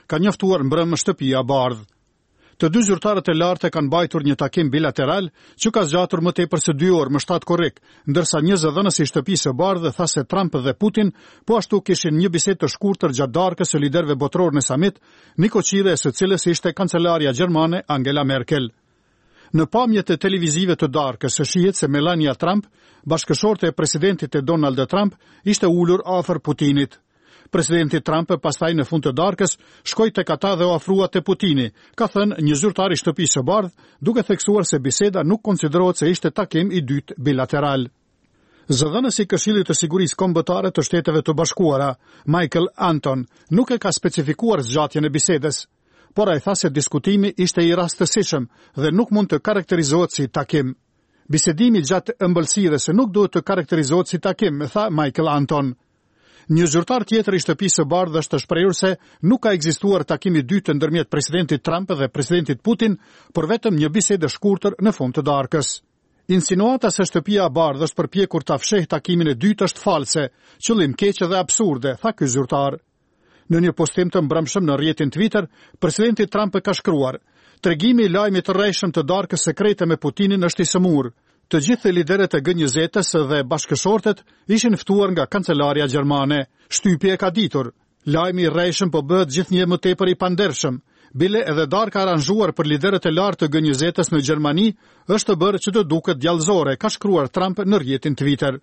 ka njoftuar mbrëmë shtëpia e Bardhë. Të dy zyrtarët e lartë kanë mbajtur një takim bilateral që ka zgjatur më tepër se 2 orë më 7 korrik, ndërsa një zëdhënës i shtëpisë së Bardhë tha se Trump dhe Putin po ashtu kishin një bisedë të shkurtër gjatë darkës së liderëve botëror në samit, një koqire së cilës ishte kancelaria gjermane Angela Merkel. Në pamjet e televizive të darkës shihet se Melania Trump, bashkëshorte e presidentit e Donald Trump, ishte ulur afër Putinit. Presidenti Trump pastaj në fund të darkës shkoi tek ata dhe u ofrua te Putini, ka thënë një zyrtar i shtëpisë së Bardhë, duke theksuar se biseda nuk konsiderohet se ishte takim i dytë bilateral. Zëdhënësi i Këshillit të Sigurisë Kombëtare të Shteteve të Bashkuara, Michael Anton, nuk e ka specifikuar zgjatjen e bisedës, por ai tha se diskutimi ishte i rastësishëm dhe nuk mund të karakterizohet si takim. Bisedimi gjatë ëmbëlsirës nuk duhet të karakterizohet si takim, tha Michael Anton. Një zyrtar tjetër i shtëpisë së Bardhë është shprehur se nuk ka ekzistuar takimi i dytë ndërmjet presidentit Trump dhe presidentit Putin, por vetëm një bisedë e shkurtër në fund të darkës. Insinuata se shtëpia e Bardhë është përpjekur ta fshehë takimin e dytë është false, qëllim keq dhe absurde, tha ky zyrtar. Në një postim të mbrëmshëm në rrjetin Twitter, presidenti Trump ka shkruar: "Tregimi i lajmit të rrejshëm të darkës sekrete me Putinin është i sëmurë. Të gjithë liderët e G20-s dhe bashkëshortet ishin ftuar nga kancelaria gjermane. Shtypje e ka ditur. Lajmi i rrejshëm po bëhet gjithnjë më tepër i pandershëm. Bile edhe darka aranjuar për liderët e lartë të G20-s në Gjermani është bërë që të duket djallëzore", ka shkruar Trump në rrjetin Twitter.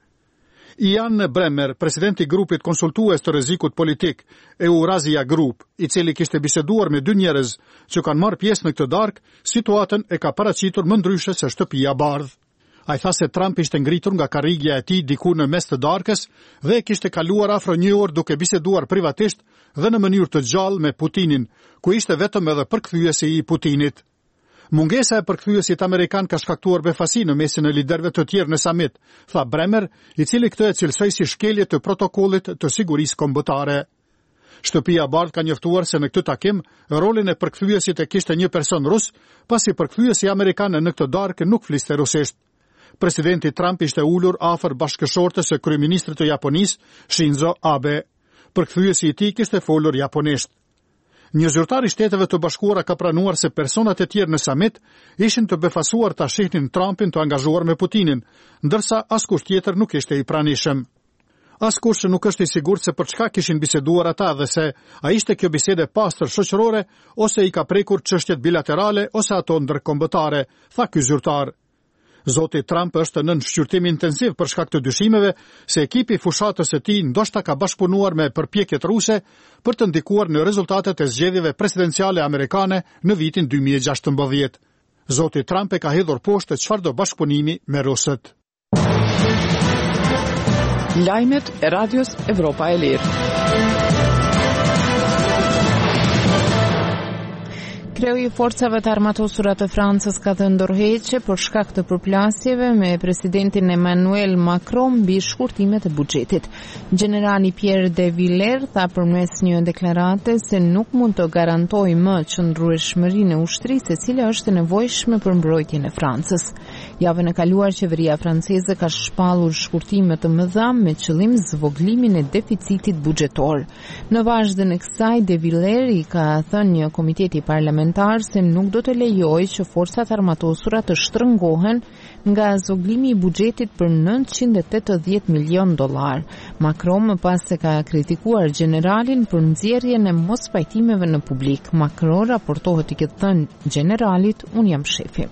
Ian Bremmer, presidenti i grupit konsultues të rrezikut politik, Eurasia Group, i cili kishte biseduar me 2 njerëz që kanë marrë pjesë në këtë darkë, situatën e ka paraqitur më ndryshe se shtëpia e Bardhë. Ai tha se Trump ishte ngritur nga karrigja e tij diku në mes të darkës dhe kishte kaluar afro 1 orë duke biseduar privatisht dhe në mënyrë të gjallë me Putinin, ku ishte vetëm edhe përkthyesi i Putinit. Mungesa e përkthyesit amerikan ka shkaktuar befasi në mesin e liderëve të tjerë në samit, tha Bremer, i cili këtë e cilësoi si shkelje të protokollit të sigurisë kombëtare. Shtëpia e Bardhë ka njoftuar se në këtë takim rolin e përkthyesit e kishte një person rus, pasi përkthyesi amerikan në këtë darkë nuk fliste rusisht. Presidenti Trump ishte ulur afër bashkëshortes së kryeministrit të Japonisë, Shinzo Abe. Përkthyesi i tij kishte folur japonisht. Një zyrtar i Shteteve të Bashkuara ka pranuar se personat e tjerë në samit ishin të befasuar ta shihnin Trumpin të angazhuar me Putinin, ndërsa askush tjetër nuk ishte i pranishëm. Askush nuk është i sigurt se për çka kishin biseduar ata dhe se a ishte kjo bisedë pastër shoqërore ose i ka prekur çështjet bilaterale ose ato ndërkombëtare, tha ky zyrtar. Zoti Trump është nën shqyrtim intensiv për shkak të dyshimeve se ekipi fushatës së tij ndoshta ka bashkëpunuar me përpjekjet ruse për të ndikuar në rezultatet e zgjedhjeve presidenciale amerikane në vitin 2016. Zoti Trump e ka hedhur poshtë çfarëdo bashkëpunimi me rusët. Lajmet e Radios Evropa e Lirë. Kreu i forcave të armatosura të Francës ka dhënë ndërheqje për shkak të përplasjeve me presidentin Emmanuel Macron mbi shkurtimet e buxhetit. Generali Pierre de Villers tha përmes një deklarate se nuk mund të garantojë më qëndrueshmërinë e ushtrisë e cila është e nevojshme për mbrojtjen e Francës. Javën e kaluar qeveria franceze ka shpallur shkurtime të mëdha me qëllim zvoglimin e deficitit buxhetor. Në vazhdim të kësaj, de Villers i ka thënë një komiteti parlamentar se nuk do të lejojë që forcat armatosura të shtrëngohen nga zoglimi i buxhetit për $980 milion. Macron më pas se ka kritikuar generalin për nxjerrjen e mospajtimeve në publik. Macron raportohet i ketë thënë generalit: "Unë jam shefi."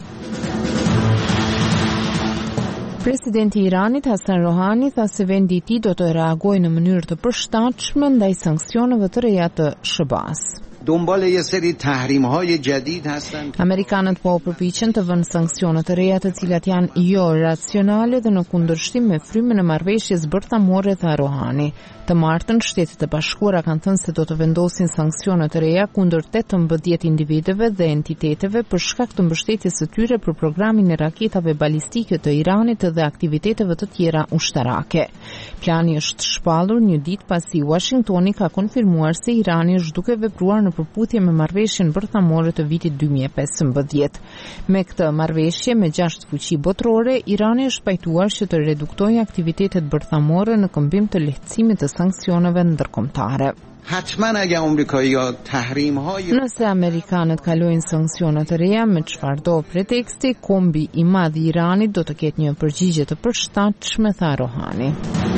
Presidenti i Iranit Hasan Rohani tha se vendi i tij do të reagojë në mënyrë të përshtatshme ndaj sanksioneve të reja të SHBA-s. دنبال یه سری تحریم‌های جدید هستن. Amerikanët po përpiqen të vënë sanksione të reja të cilat janë jo racionale dhe në kundërshtim me frymën e marrëveshjes bërthamore, tha Rohani. Të martën, Shtetet e Bashkuara kanë thënë se do të vendosin sanksione të reja kundër 18 individëve dhe entiteteve për shkak të mbështetjes së tyre për programin e raketave balistike të Iranit dhe aktiviteteve të tjera ushtarake. Plani është shpallur një ditë pasi Washingtoni ka konfirmuar se Irani është duke vepruar në përputhje me marrëveshjen bërthamore të vitit 2015. Me këtë marrëveshje me 6 fuqi botërore, Irani është pajtuar që të reduktojë aktivitetet bërthamore në këmbim të lehtësimit të sanksioneve ndërkombëtare. حتما اگه آمریکایی‌ها تحریم‌های Nëse amerikanët kalojnë sanksionet e reja me çfarëdo preteksti, kombi I madh I Iranit do të ketë një përgjigje të përshtatshme, tha Rohani.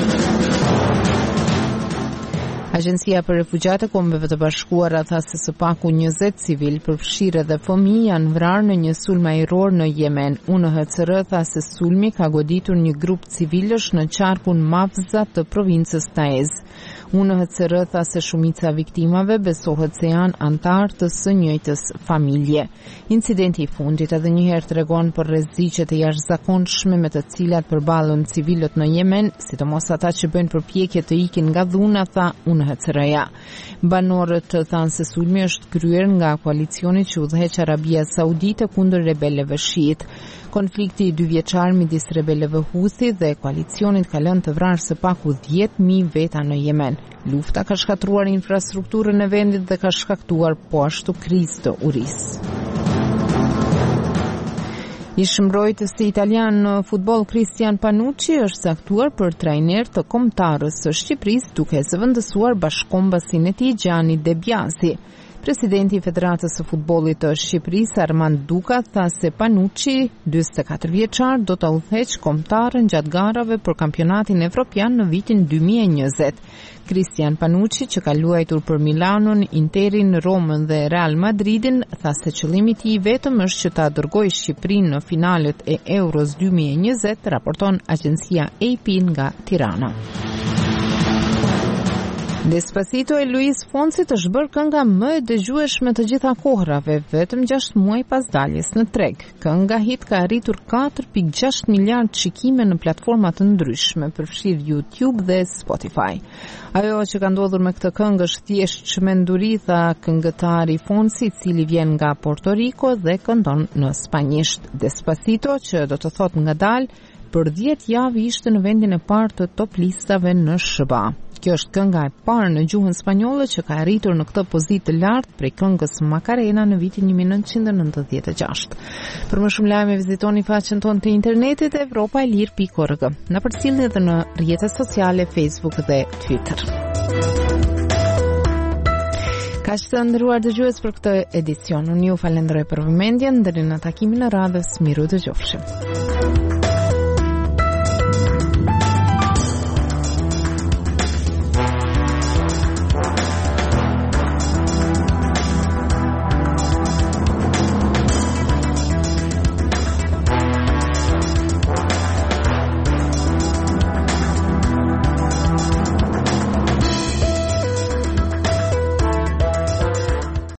Agjencia për Refugjat e Kombeve të Bashkuara tha se së paku 20 civil, përfshirë edhe fëmijë, janë vrarë në një sulm ajror në Yemen. UNHCR tha se sulmi ka goditur një grup civilësh në qarkun Mafza të provincës Taiz. UNHCR tha se shumica viktimave besohet se janë antarë të së njëjtës familje. Incidenti I fundit edhe njëherë tregon për rreziqet e jashtëzakonshme me të cilat përballen civilët në Yemen, sidomos ata që bëjnë përpjekje të ikin nga dhuna, tha UNHCR-ja. Banorët thanë se sulmi është kryer nga koalicioni që udhëheq Arabia Saudite kundër rebelëve shiit. Konflikti I 2 vjeçar midis rebelëve Houthi dhe koalicionit ka lënë të vrarë së paku 10.000 veta në Yemen. Lufta ka shkatruar infrastrukturën e vendit dhe ka shkaktuar po ashtu krizë të urisë. Ish mbrojtësi italian në futboll Cristian Panucci është saktuar për trajner të kombëtarës së Shqipërisë duke zëvendësuar bashkëkombasin e tij Gianni De Biasi. Presidenti I Federatës së Futbollit të Shqipërisë Armand Duka tha se Panucci, 44 vjeçar, do të udhëheq kombëtarën gjatë garave për kampionatin evropian në vitin 2020. Cristian Panucci, që ka luajtur për Milanon, Interin, Romën dhe Real Madridin, tha se qëllimi I tij vetëm është që ta dërgojë Shqipërinë në finalet e Euros 2020, raporton agjencia AP nga Tirana. Despacito e Luis Fonsit është bërë kënga më e dëgjueshme të gjitha kohrave, vetëm 6 muaj pas daljes në treg. Kënga hit ka arritur 4.6 miliard shikime në platforma të ndryshme, përfshirë YouTube dhe Spotify. Ajo që ka ndodhur me këtë këngë është thjesht çmenduri, tha këngëtari Fonsi, I cili vjen nga Porto Rico dhe këndon në spanjisht. Despacito, që do të thotë ngadalë, për 10 javë ishte në vendin e parë të top listave në SBA. Kjo është kënga e parë në gjuhën spanjolle që ka arritur në këtë pozitë të lartë prej këngës Macarena në vitin 1996. Për më shumë lajme vizitoni faqen tonë të internetit europaelir.org. Na përcjellni edhe në rrjetet sociale Facebook dhe Twitter. Kaq të nderuar dëgjues për këtë edicion. Unë ju falenderoj për vëmendjen, deri në takimin e radhës, miru dëgjofshim.